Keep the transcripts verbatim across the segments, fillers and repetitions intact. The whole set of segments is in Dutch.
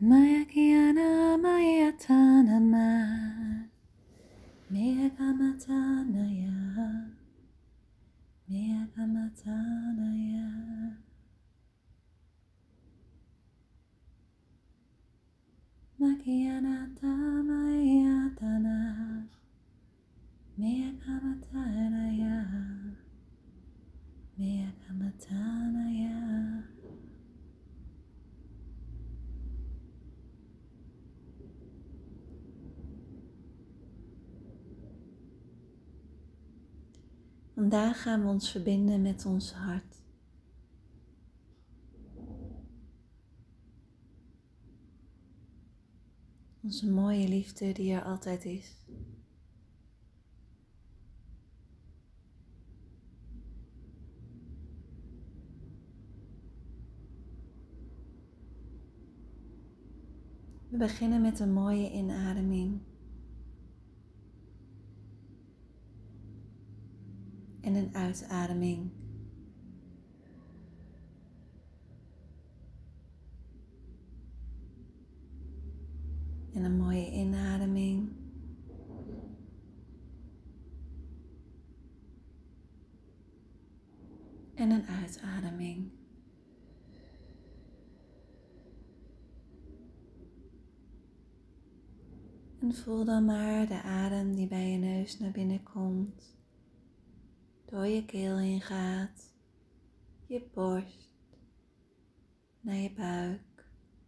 Maya Kiana Maya Tanama Maya Kamatanaya Maya Kamatanaya Makiana Tamaya Tana Maya Kamatanaya Maya Kamatanaya. Vandaag gaan we ons verbinden met ons hart. Onze mooie liefde die er altijd is. We beginnen met een mooie inademing. En een uitademing. En een mooie inademing. En een uitademing. En voel dan maar de adem die bij je neus naar binnen komt. Door je keel heen gaat. Je borst. Naar je buik.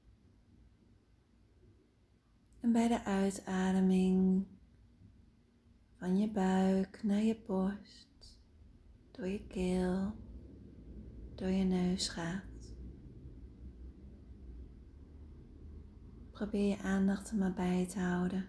En bij de uitademing van je buik naar je borst, door je keel, door je neus gaat. Probeer je aandacht er maar bij te houden.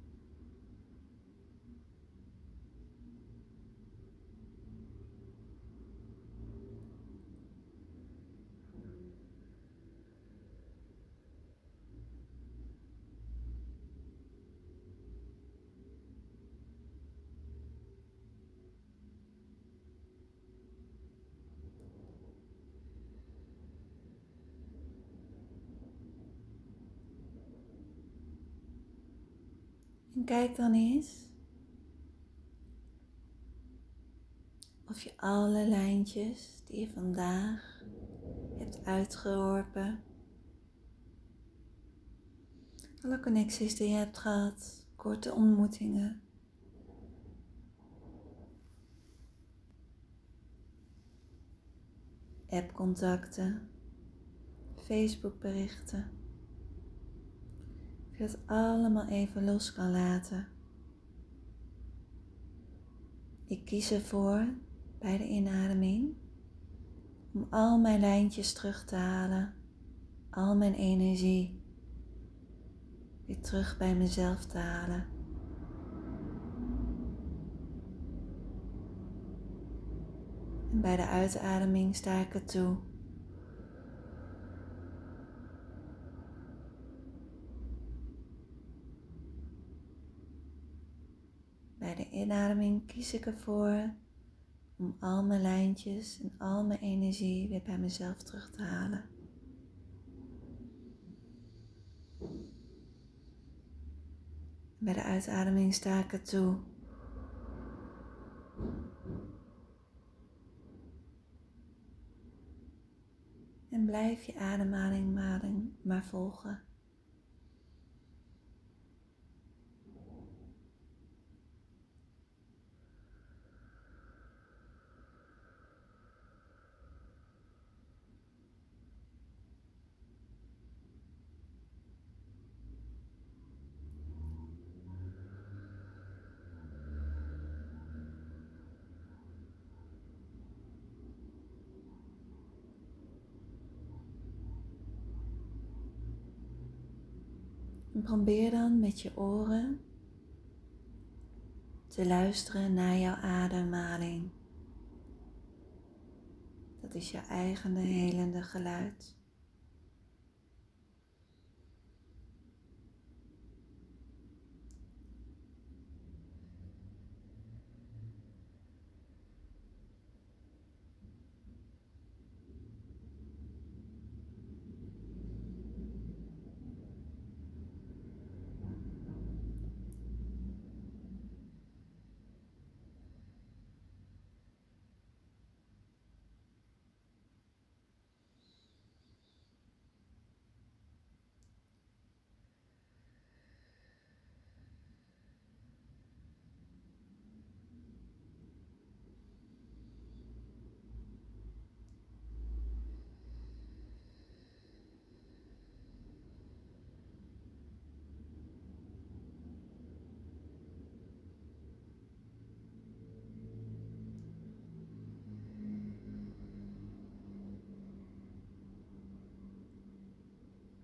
En kijk dan eens of je alle lijntjes die je vandaag hebt uitgeworpen, alle connecties die je hebt gehad, korte ontmoetingen, appcontacten, Facebookberichten, of je het allemaal even los kan laten. Ik kies ervoor bij de inademing om al mijn lijntjes terug te halen, al mijn energie weer terug bij mezelf te halen. En bij de uitademing sta ik het toe. Bij de inademing kies ik ervoor om al mijn lijntjes en al mijn energie weer bij mezelf terug te halen. Bij de uitademing sta ik het toe. En blijf je ademhaling maar volgen. En probeer dan met je oren te luisteren naar jouw ademhaling. Dat is jouw eigen helende geluid.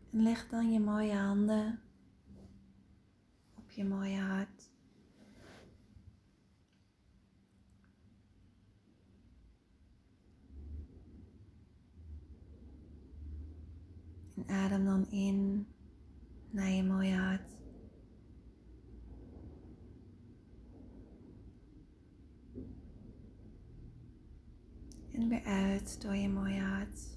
En leg dan je mooie handen op je mooie hart. En adem dan in naar je mooie hart. En weer uit door je mooie hart.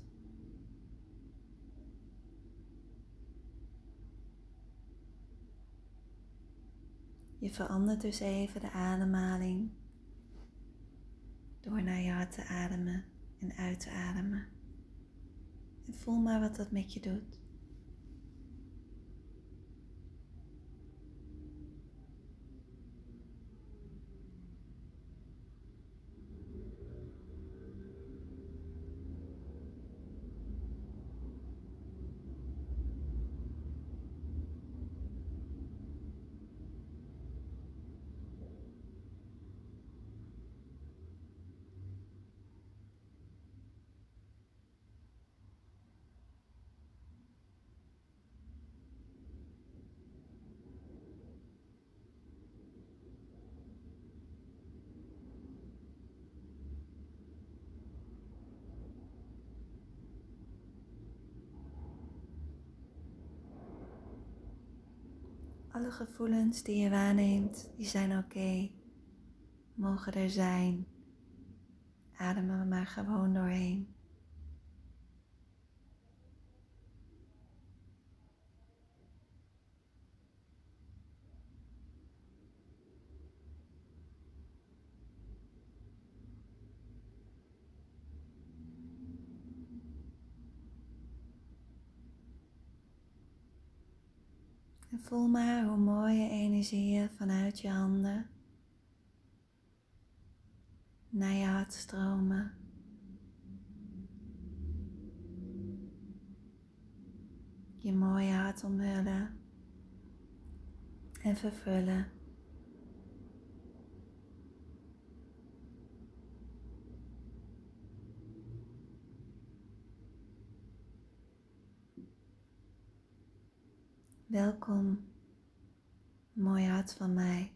Je verandert dus even de ademhaling door naar je hart te ademen en uit te ademen. En voel maar wat dat met je doet. Alle gevoelens die je waarneemt, die zijn oké, mogen er zijn. Adem er maar gewoon doorheen. En voel maar hoe mooie energieën vanuit je handen naar je hart stromen. Je mooie hart omhullen en vervullen. Welkom, mooi hart van mij.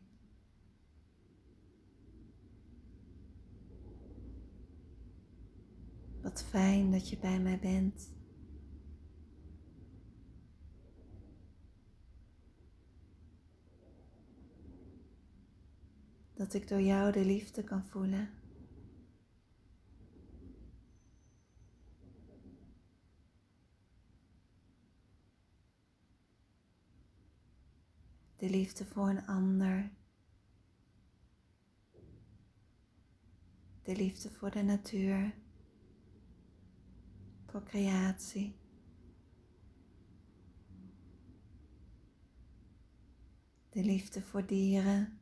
Wat fijn dat je bij mij bent. Dat ik door jou de liefde kan voelen. De liefde voor een ander. De liefde voor de natuur. Voor creatie. De liefde voor dieren.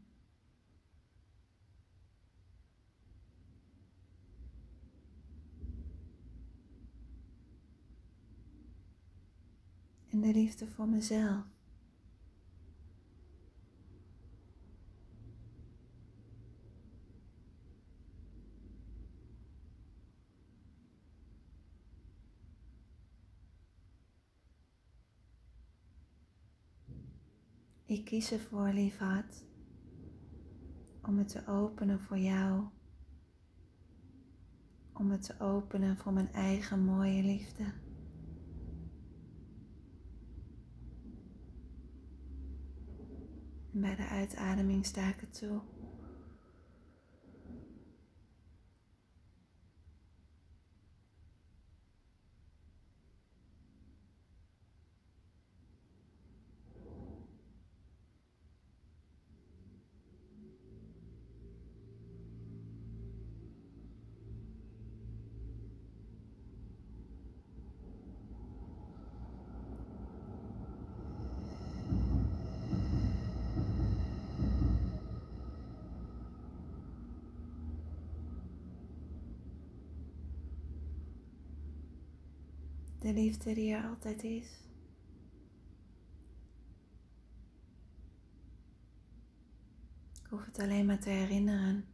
En de liefde voor mezelf. Ik kies ervoor, lief hart, om het te openen voor jou. Om het te openen voor mijn eigen mooie liefde. En bij de uitademing sta ik het toe. De liefde die er altijd is. Ik hoef het alleen maar te herinneren.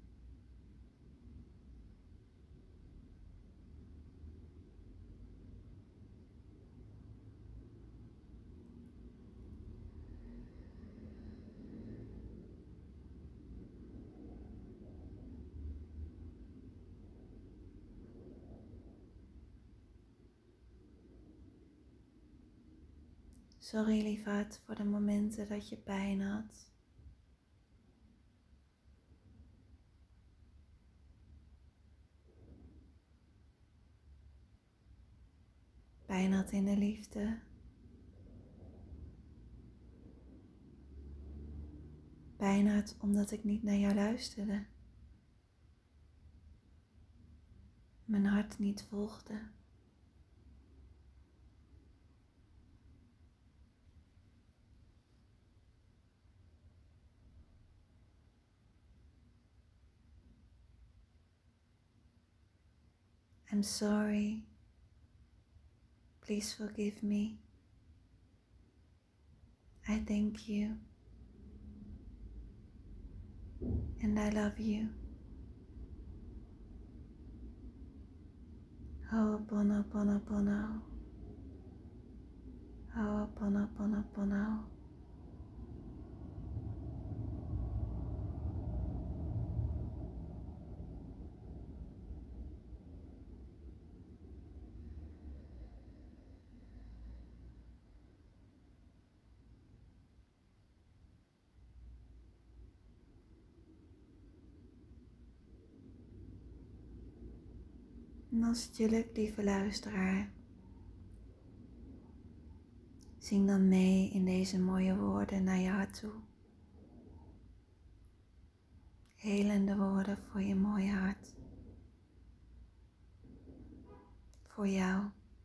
Sorry lieverd voor de momenten dat je pijn had. Pijn had in de liefde. Pijn had omdat ik niet naar jou luisterde. Mijn hart niet volgde. I'm sorry. Please forgive me. I thank you. And I love you. Ho'oponoponopono. Ho'oponoponopono. En als het je lukt, lieve luisteraar, zing dan mee in deze mooie woorden naar je hart toe. Helende woorden voor je mooie hart. Voor jou.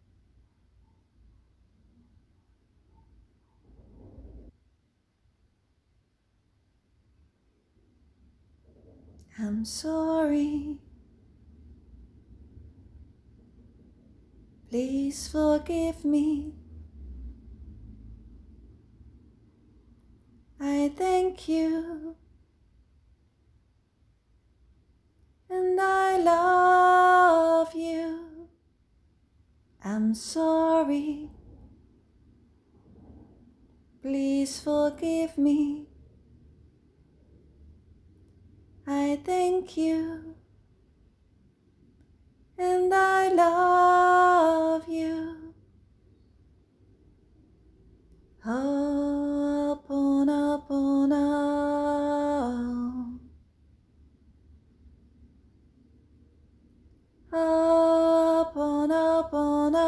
I'm sorry. Please forgive me. I thank you. And I love you. I'm sorry. Please forgive me. I thank you. And I love you. Ho'oponopono. Ho'oponopono.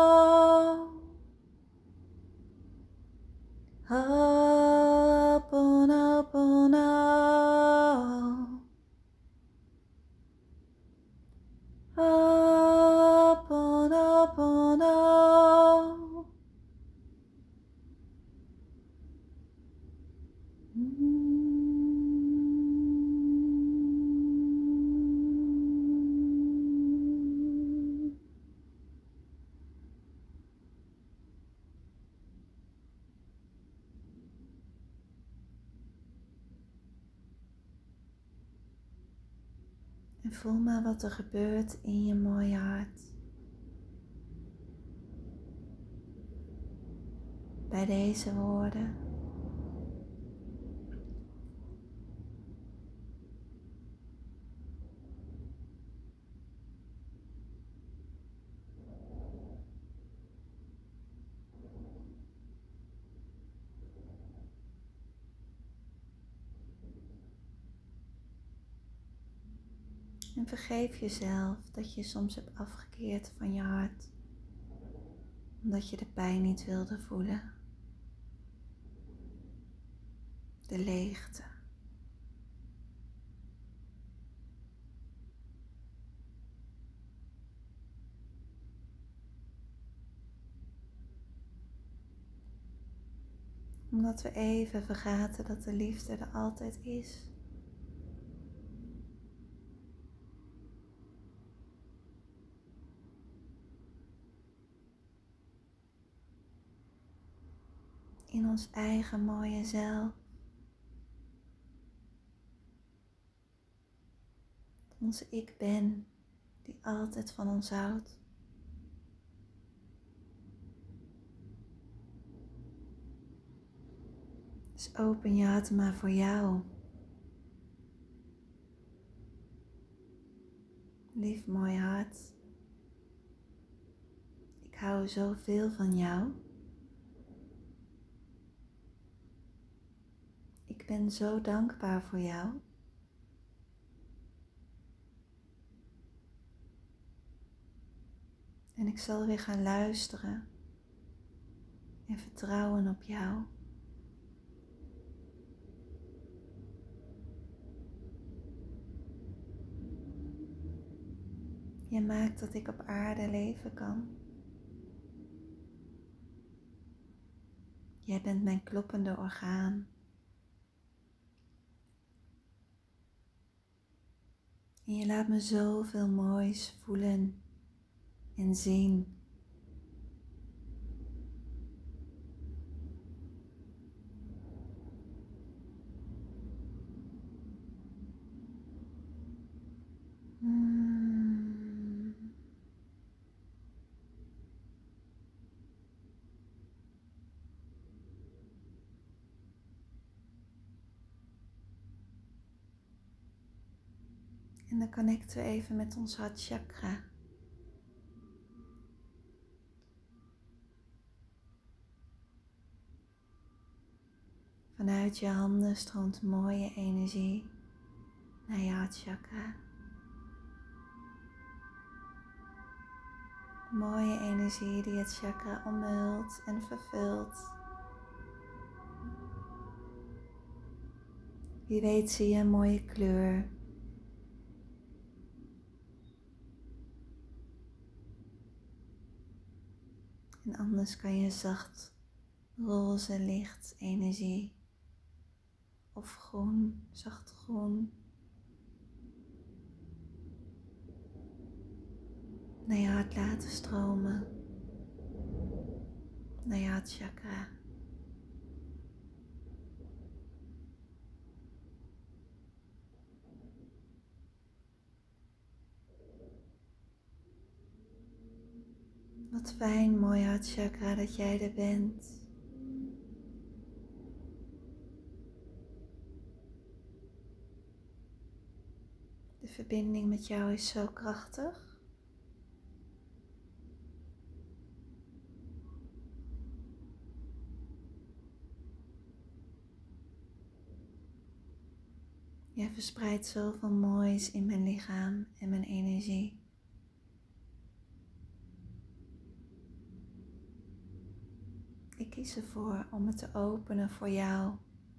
Ho'oponopono. Ho'oponopono. En voel maar wat er gebeurt in je mooie hart. Bij deze woorden. En vergeef jezelf dat je soms hebt afgekeerd van je hart. Omdat je de pijn niet wilde voelen. De leegte. Omdat we even vergaten dat de liefde er altijd is. In ons eigen mooie zelf. Onze ik ben, die altijd van ons houdt. Dus open je hart maar voor jou. Lief mooi hart. Ik hou zoveel van jou. ben zo dankbaar voor jou. En ik zal weer gaan luisteren en vertrouwen op jou. Je maakt dat ik op aarde leven kan. Jij bent mijn kloppende orgaan. En je laat me zoveel moois voelen en zien. Mm. En dan connecten we even met ons hartchakra. Vanuit je handen stroomt mooie energie naar je hartchakra. Mooie energie die het chakra omhult en vervult. Wie weet zie je een mooie kleur. En anders kan je zacht roze licht energie of groen, zacht groen naar je hart laten stromen, naar je hartchakra. Wat fijn, mooi hartchakra dat jij er bent. De verbinding met jou is zo krachtig. Jij verspreidt zoveel moois in mijn lichaam en mijn energie. Ik kies ervoor om het te openen voor jou.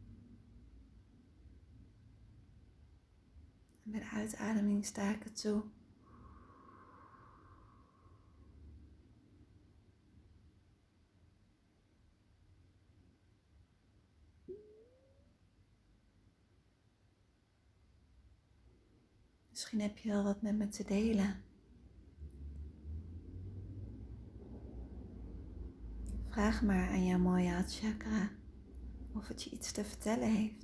En bij de uitademing sta ik het toe. Misschien heb je wel wat met me te delen. Vraag maar aan jouw mooie hartchakra of het je iets te vertellen heeft.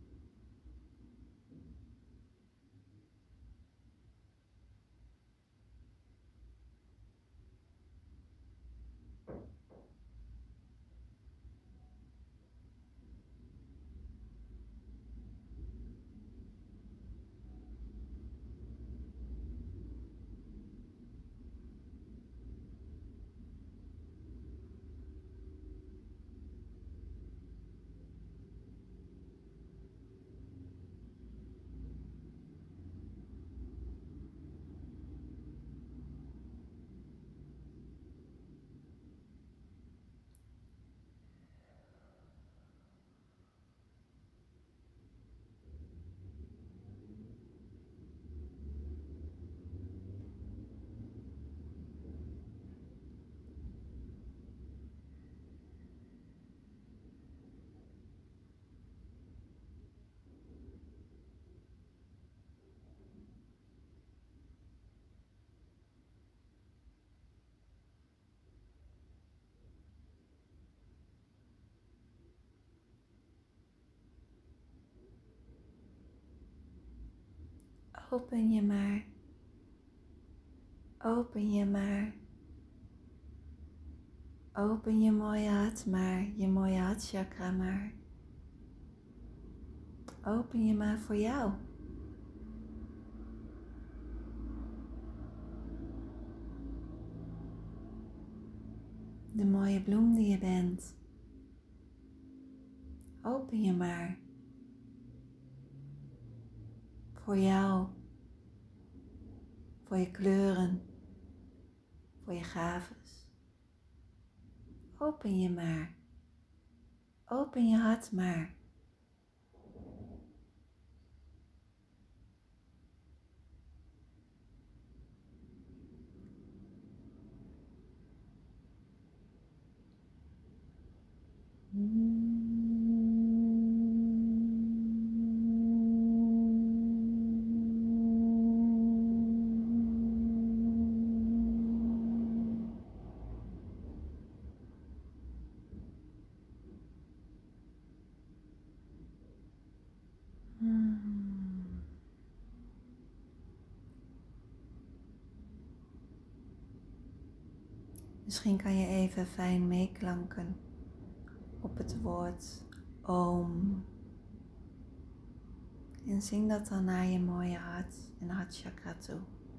Open je maar. Open je maar. Open je mooie hart maar, je mooie hartchakra maar. Open je maar voor jou. De mooie bloem die je bent. Open je maar voor jou, voor je kleuren, voor je gaves. Open je maar. Open je hart maar. Misschien kan je even fijn meeklanken op het woord Om. En zing dat dan naar je mooie hart en hartchakra toe.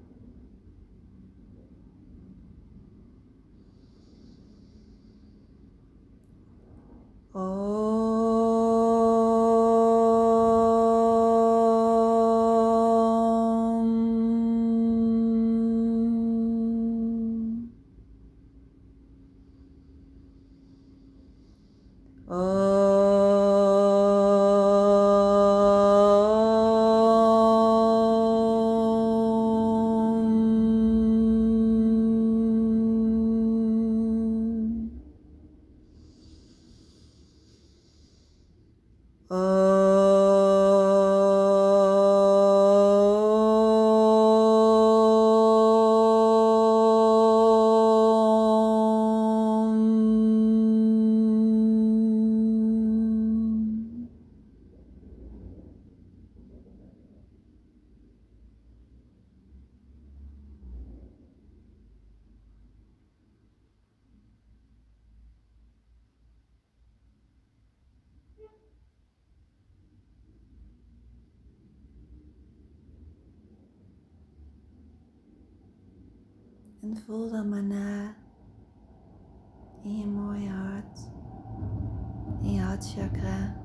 En voel dan maar na in je mooie hart, in je hartchakra.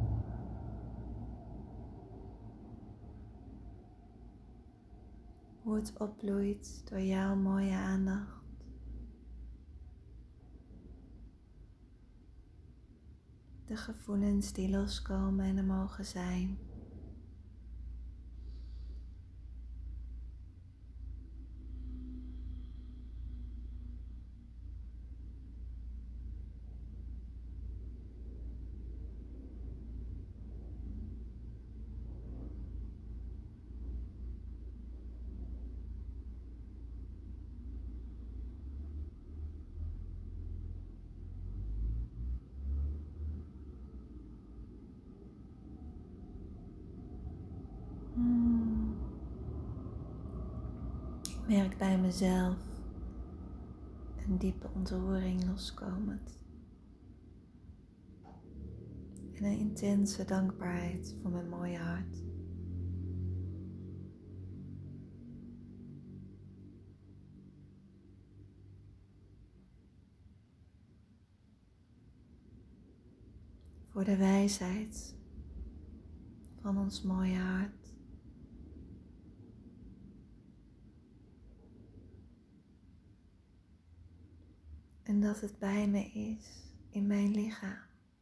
Hoe het opbloeit door jouw mooie aandacht. De gevoelens die loskomen en er mogen zijn. Hmm. Ik merk bij mezelf een diepe ontroering loskomend. En een intense dankbaarheid voor mijn mooie hart. Voor de wijsheid van ons mooie hart. En dat het bij me is in mijn lichaam.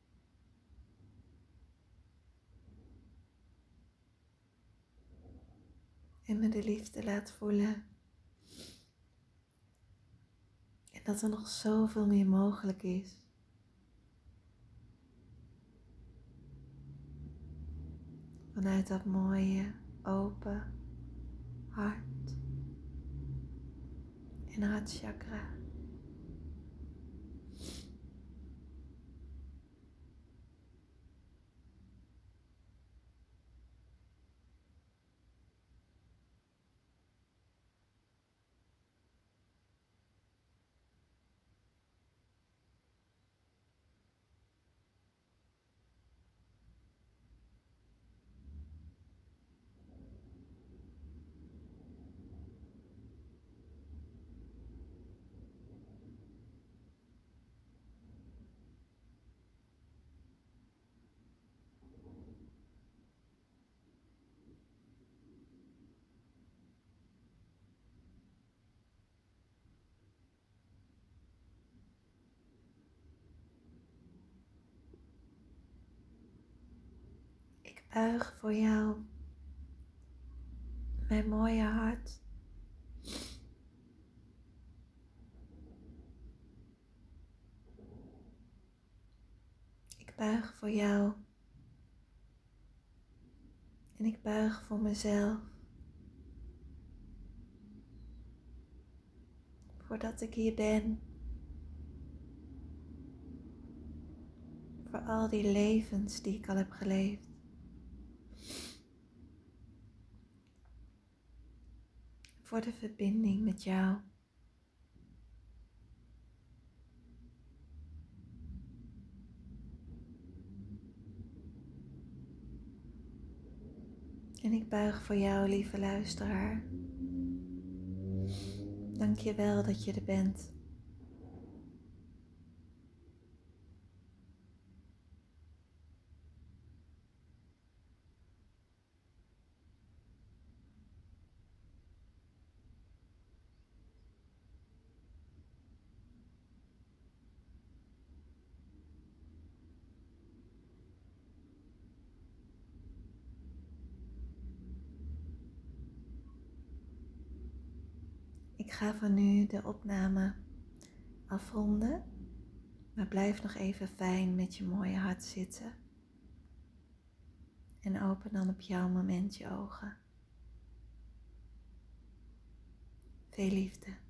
En me de liefde laat voelen. En dat er nog zoveel meer mogelijk is. Vanuit dat mooie, open hart en hartchakra. buig voor jou, mijn mooie hart. Ik buig voor jou en ik buig voor mezelf. Voordat ik hier ben. Voor al die levens die ik al heb geleefd. Voor de verbinding met jou. En ik buig voor jou, lieve luisteraar. Dank je wel dat je er bent. Ik ga voor nu de opname afronden, maar blijf nog even fijn met je mooie hart zitten. En open dan op jouw moment je ogen. Veel liefde.